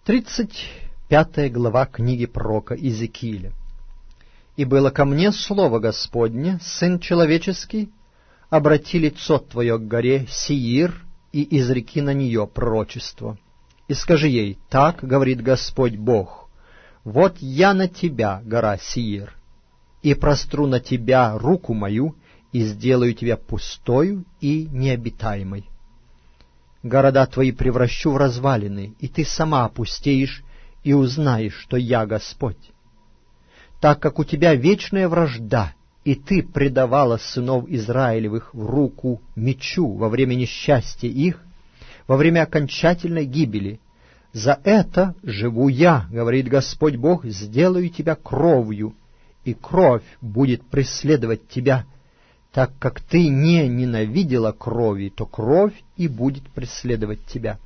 35 глава книги пророка Иезекииля. «И было ко мне слово Господне, сын человеческий, обрати лицо твое к горе Сеир и изреки на нее пророчество. И скажи ей, так говорит Господь Бог, вот я на тебя, гора Сеир, и простру на тебя руку мою, и сделаю тебя пустою и необитаемой. Города твои превращу в развалины, и ты сама опустеешь, и узнаешь, что я Господь. Так как у тебя вечная вражда, и ты предавала сынов Израилевых в руку мечу во время несчастья их, во время окончательной гибели, за это живу я, говорит Господь Бог, сделаю тебя кровью, и кровь будет преследовать тебя. Так как ты не ненавидела крови, то кровь и будет преследовать тебя.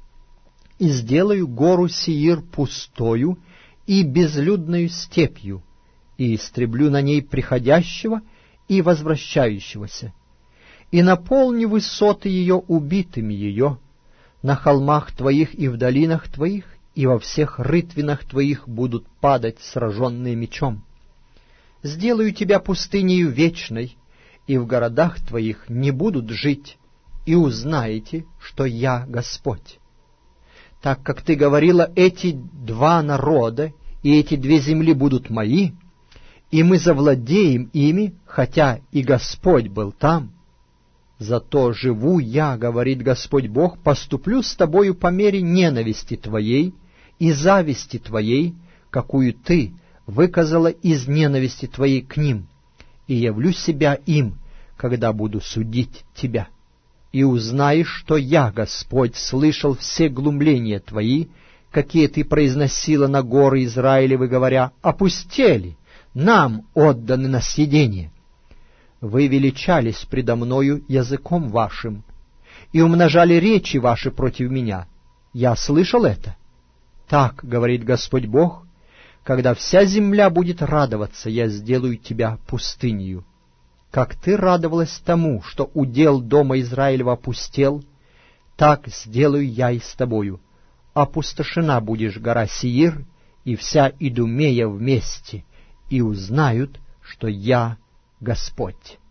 И сделаю гору Сеир пустою и безлюдною степью, и истреблю на ней приходящего и возвращающегося, и наполню высоты ее убитыми ее, на холмах твоих и в долинах твоих, и во всех рытвинах твоих будут падать сраженные мечом. Сделаю тебя пустынею вечной, и в городах твоих не будут жить, и узнаете, что я Господь. Так как ты говорила, эти два народа и эти две земли будут мои, и мы завладеем ими, хотя и Господь был там, зато живу я, говорит Господь Бог, поступлю с тобою по мере ненависти твоей и зависти твоей, какую ты выказала из ненависти твоей к ним, и явлю себя им, когда буду судить тебя. И узнаешь, что я, Господь, слышал все глумления твои, какие ты произносила на горы Израилевы, говоря, опустели, нам отданы на съедение. Вы величались предо мною языком вашим и умножали речи ваши против меня. Я слышал это. Так, говорит Господь Бог, когда вся земля будет радоваться, я сделаю тебя пустынею. Как ты радовалась тому, что удел дома Израилева опустел, так сделаю я и с тобою. Опустошена будешь гора Сеир и вся Идумея вместе, и узнают, что я Господь».